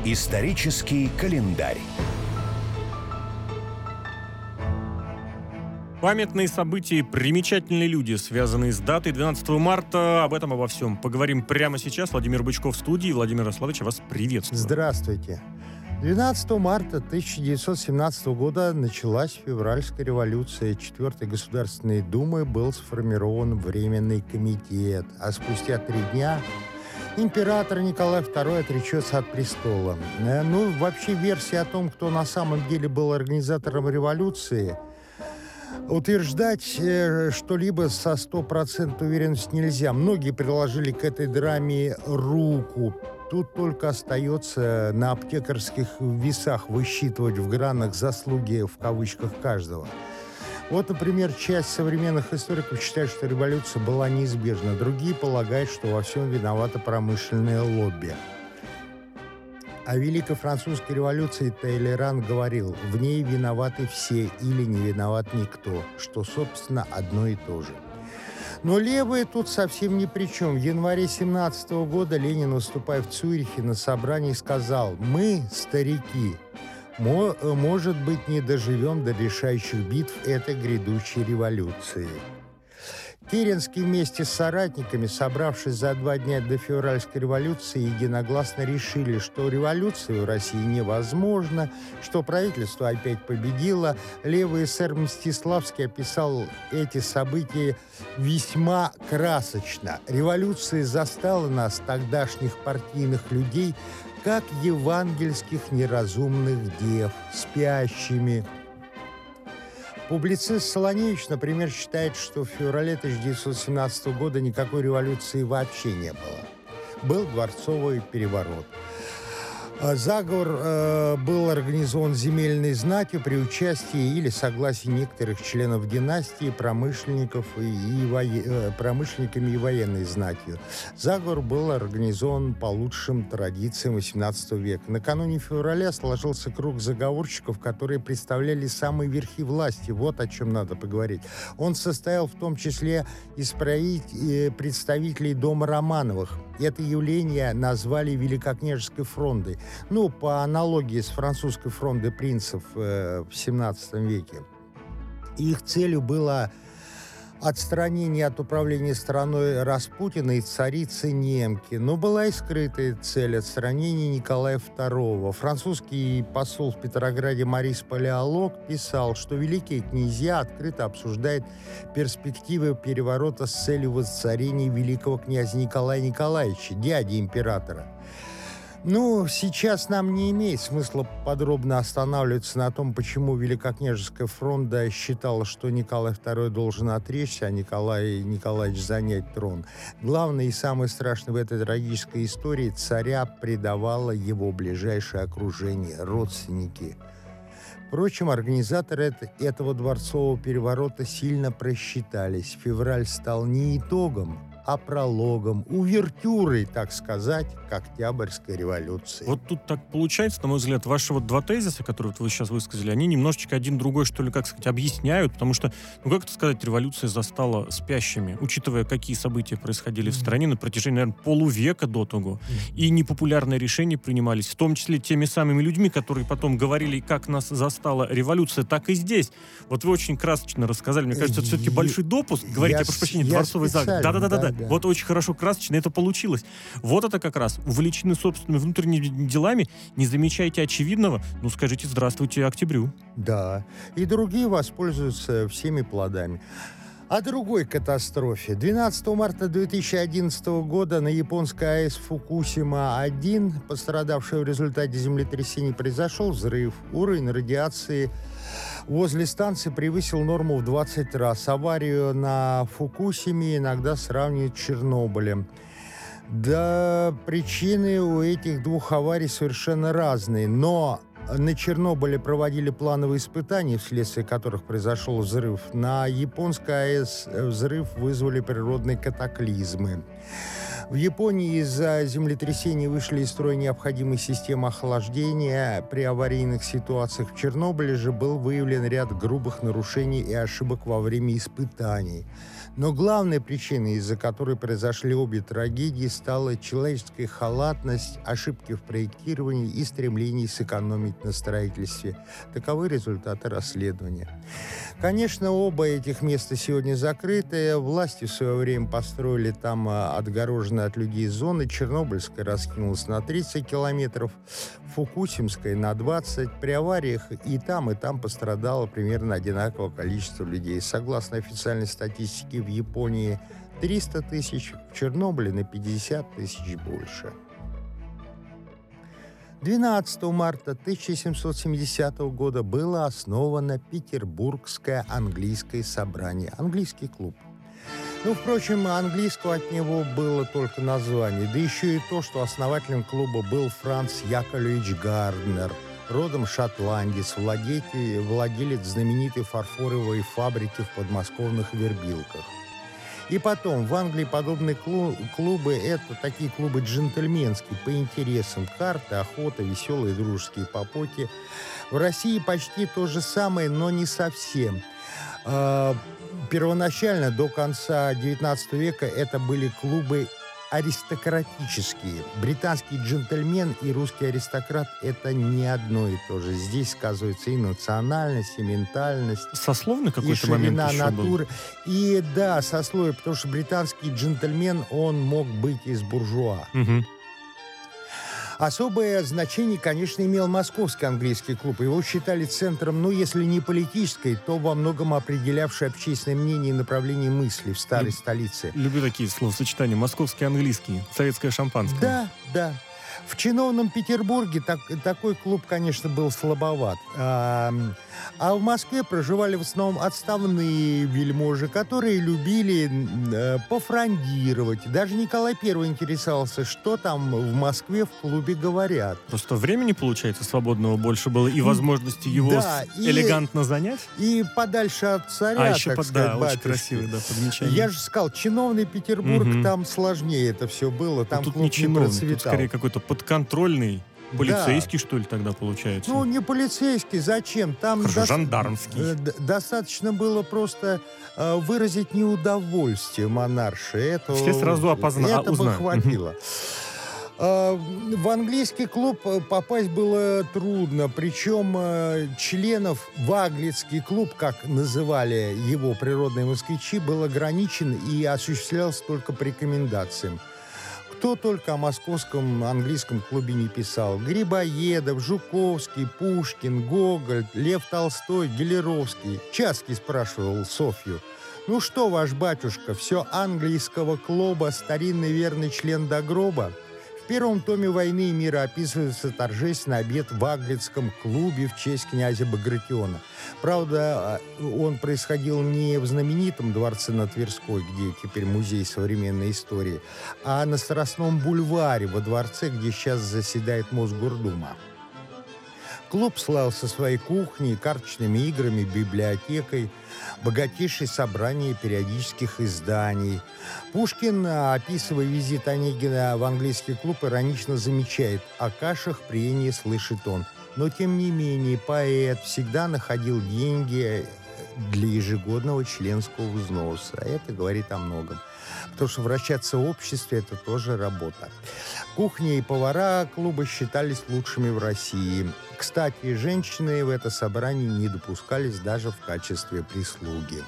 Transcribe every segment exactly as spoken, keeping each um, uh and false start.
Исторический календарь. Памятные события и примечательные люди, связанные с датой двенадцатого марта. Об этом, обо всем поговорим прямо сейчас. Владимир Бычков в студии. Владимир Ярославович, я вас приветствую. Здравствуйте. двенадцатого марта тысяча девятьсот семнадцатого года началась февральская революция. Четвертой Государственной Думой был сформирован Временный комитет. А спустя три дня император Николай второй отречется от престола. Ну, вообще, версия о том, кто на самом деле был организатором революции, утверждать что-либо со стопроцентной уверенностью нельзя. Многие приложили к этой драме руку. Тут только остается на аптекарских весах высчитывать в гранах заслуги, в кавычках, каждого. Вот, например, часть современных историков считает, что революция была неизбежна. Другие полагают, что во всем виновато промышленное лобби. О Великой Французской революции Таллейран говорил: в ней виноваты все или не виноват никто, что, собственно, одно и то же. Но левые тут совсем ни при чем. В январе семнадцатого года Ленин, выступая в Цюрихе на собрании, сказал: «Мы, старики, мо- может быть, не доживем до решающих битв этой грядущей революции». Керенский вместе с соратниками, собравшись за два дня до февральской революции, единогласно решили, что революция в России невозможна, что правительство опять победило. Левый эсер Мстиславский описал эти события весьма красочно. Революция застала нас, тогдашних партийных людей, как евангельских неразумных дев, спящими. Публицист Солоневич, например, считает, что в феврале тысяча девятьсот семнадцатого года никакой революции вообще не было. Был дворцовый переворот. Заговор э, был организован земельной знатью при участии или согласии некоторых членов династии, промышленников и, и вое, э, промышленниками и военной знатью. Заговор был организован по лучшим традициям восемнадцатого века. Накануне февраля сложился круг заговорщиков, которые представляли самые верхи власти. Вот о чем надо поговорить. Он состоял в том числе из представителей дома Романовых. Это явление назвали Великокняжеской фрондой. Ну, по аналогии с французской фрондой принцев э, в семнадцатом веке. Их целью было отстранение от управления страной Распутина и царицы немки. Но была и скрытая цель — отстранения Николая второго. Французский посол в Петрограде Марис Палеолог писал, что великие князья открыто обсуждают перспективы переворота с целью воцарения великого князя Николая Николаевича, дяди императора. Ну, сейчас нам не имеет смысла подробно останавливаться на том, почему Великокняжеская фронда считала, что Николай второй должен отречься, а Николай Николаевич занять трон. Главное и самое страшное в этой трагической истории — царя предавало его ближайшее окружение, родственники. Впрочем, организаторы этого дворцового переворота сильно просчитались. Февраль стал не итогом, а прологом, увертюрой, так сказать, к Октябрьской революции. Вот тут так получается, на мой взгляд, ваши вот два тезиса, которые вот вы сейчас высказали, они немножечко один другой, что ли, как сказать, объясняют, потому что, ну как это сказать, революция застала спящими, учитывая, какие события происходили mm-hmm. в стране на протяжении, наверное, полувека до того, mm-hmm. и непопулярные решения принимались, в том числе теми самыми людьми, которые потом говорили, как нас застала революция, так и здесь. Вот вы очень красочно рассказали, мне кажется, это все-таки большой допуск, говорите, я прошу прощения, дворцовый заговор. Да-да-да. Да. Вот очень хорошо, красочно это получилось. Вот это как раз. Увлечены собственными внутренними делами, не замечаете очевидного, ну скажите здравствуйте октябрю. Да, и другие воспользуются всеми плодами. О другой катастрофе. двенадцатого марта две тысячи одиннадцатого года на японской АЭС Фукусима-один, пострадавшей в результате землетрясений, произошел взрыв. Уровень радиации возле станции превысил норму в двадцать раз. Аварию на Фукусиме иногда сравнивают с Чернобылем. Да, причины у этих двух аварий совершенно разные, но на Чернобыле проводили плановые испытания, вследствие которых произошел взрыв. На японской АЭС взрыв вызвали природные катаклизмы. В Японии из-за землетрясений вышли из строя необходимые системы охлаждения. При аварийных ситуациях в Чернобыле же был выявлен ряд грубых нарушений и ошибок во время испытаний. Но главной причиной, из-за которой произошли обе трагедии, стала человеческая халатность, ошибки в проектировании и стремление сэкономить на строительстве. Таковы результаты расследования. Конечно, оба этих места сегодня закрыты. Власти в свое время построили там отгороженные от людей зоны. Чернобыльская раскинулась на тридцать километров, Фукусимская на двадцать. При авариях и там, и там пострадало примерно одинаковое количество людей. Согласно официальной статистике, в Японии триста тысяч, в Чернобыле на пятьдесят тысяч больше. двенадцатого марта тысяча семьсот семидесятого года было основано Петербургское английское собрание, английский клуб. Ну, впрочем, английского от него было только название, да еще и то, что основателем клуба был Франц Яковлевич Гарднер, родом шотландец, владетель, владелец знаменитой фарфоровой фабрики в подмосковных Вербилках. И потом, в Англии подобные клубы — это такие клубы джентльменские, по интересам: карты, охота, веселые дружеские попойки. В России почти то же самое, но не совсем. Первоначально, до конца девятнадцатого века, это были клубы аристократические. Британский джентльмен и русский аристократ — это не одно и то же. Здесь сказывается и национальность, и ментальность. Сословный какой-то момент еще натуры. был? И да, сословие, потому что британский джентльмен, он мог быть из буржуа. Угу. Особое значение, конечно, имел московский английский клуб. Его считали центром, ну, если не политической, то во многом определявшей общественное мнение и направление мысли в старой Люб... столице. Люблю такие словосочетания. Московский английский, советское шампанское. Да, да. В чиновном Петербурге так, такой клуб, конечно, был слабоват. А, а в Москве проживали в основном отставные вельможи, которые любили э, пофрондировать. Даже Николай Первый интересовался, что там в Москве в клубе говорят. Просто времени, получается, свободного больше было, и возможности его да, и, элегантно занять? И подальше от царя, а так еще под, сказать, да, батюшки. Очень красивый, да, подмечание. Я же сказал, чиновный Петербург, угу. Там сложнее это все было, там тут клуб не чиновный, процветал. Тут скорее какой-то подконтрольный, полицейский, да. что ли, тогда получается? Ну, не полицейский, зачем? Там Хорошо, до... жандармский. Э, достаточно было просто э, выразить неудовольствие монарши. Это, Все сразу опознали, это бы хватило. В английский клуб попасть было трудно, причем членов в Аглицкий клуб, как называли его природные москвичи, был ограничен и осуществлялся только по рекомендациям. Кто только о московском английском клубе не писал. Грибоедов, Жуковский, Пушкин, Гоголь, Лев Толстой, Гелеровский. Чаский спрашивал Софью: «Ну что, ваш батюшка, все английского клуба, старинный верный член до гроба?» В первом томе «Войны и мира» описывается торжественный обед в Аглицком клубе в честь князя Багратиона. Правда, он происходил не в знаменитом дворце на Тверской, где теперь музей современной истории, а на Страстном бульваре, во дворце, где сейчас заседает Мосгордума. Клуб славился своей кухней, карточными играми, библиотекой, богатейшее собрание периодических изданий. Пушкин, описывая визит Онегина в английский клуб, иронично замечает: «О кашах прения слышит он». Но, тем не менее, поэт всегда находил деньги для ежегодного членского взноса. Это говорит о многом. Потому что вращаться в обществе – это тоже работа. Кухня и повара клуба считались лучшими в России. Кстати, женщины в это собрание не допускались даже в качестве прислуги.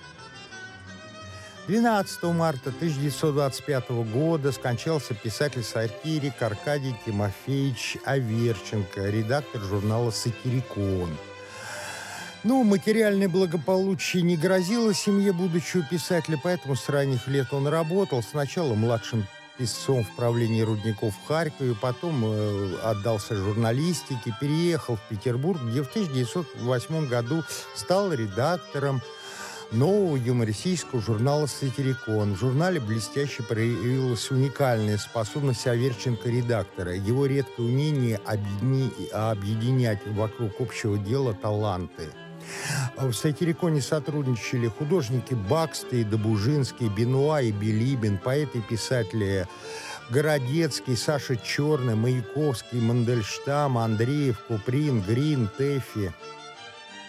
двенадцатого марта тысяча девятьсот двадцать пятого года скончался писатель-сатирик Аркадий Тимофеевич Аверченко, редактор журнала «Сатирикон». Ну, материальное благополучие не грозило семье будущего писателя, поэтому с ранних лет он работал. Сначала младшим писцом в правлении рудников в Харькове, потом э, отдался журналистике, переехал в Петербург, где в тысяча девятьсот восьмом году стал редактором нового юмористического журнала «Сатирикон». В журнале блестяще проявилась уникальная способность Аверченко-редактора, его редкое умение объедини... объединять вокруг общего дела таланты. В «Сатириконе» сотрудничали художники Баксты и Добужинский, Бенуа и Билибин, поэты и писатели Городецкий, Саша Черный, Маяковский, Мандельштам, Андреев, Куприн, Грин, Тэффи.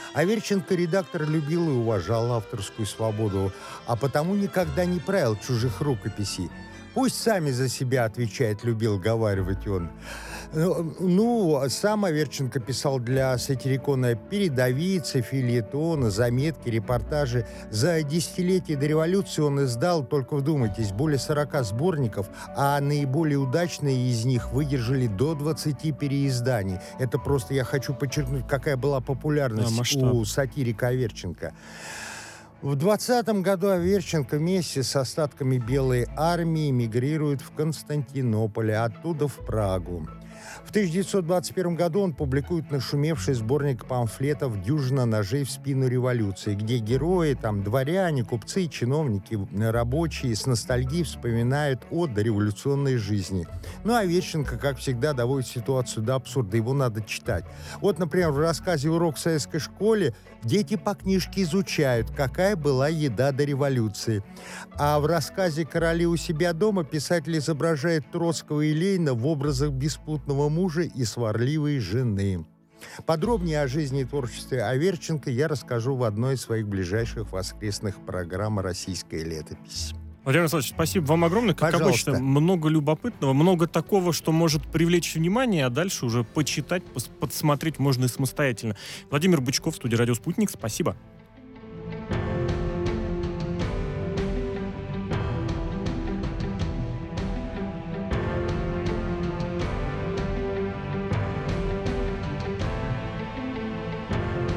Аверченко, редактор, любил и уважал авторскую свободу, а потому никогда не правил чужих рукописей. «Пусть сами за себя отвечает», — любил говаривать он. Ну, сам Аверченко писал для сатирикона передовицы, фельетоны, заметки, репортажи. За десятилетие до революции он издал, только вдумайтесь, более сорока сборников, а наиболее удачные из них выдержали до двадцати переизданий. Это просто я хочу подчеркнуть, какая была популярность да, у сатирика Аверченко. В двадцатом году Аверченко вместе с остатками Белой армии мигрирует в Константинополь, а оттуда в Прагу. В тысяча девятьсот двадцать первом году он публикует нашумевший сборник памфлетов «Дюжина ножей в спину революции», где герои, там, дворяне, купцы, чиновники, рабочие с ностальгией вспоминают о дореволюционной жизни. Ну, а Аверченко, как всегда, доводит ситуацию до абсурда, его надо читать. Вот, например, в рассказе «Урок в советской школе» дети по книжке изучают, какая была еда до революции. А в рассказе «Короли у себя дома» писатель изображает Троцкого и Ленина в образах беспутного мужа и сварливой жены. Подробнее о жизни и творчестве Аверченко я расскажу в одной из своих ближайших воскресных программ «Российская летопись». Владимир Владимирович, спасибо вам огромное. Как Пожалуйста. обычно, много любопытного, много такого, что может привлечь внимание, а дальше уже почитать, подсмотреть можно и самостоятельно. Владимир Бычков, студия «Радио Спутник». Спасибо.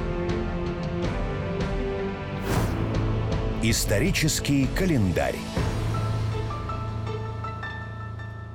Исторический календарь.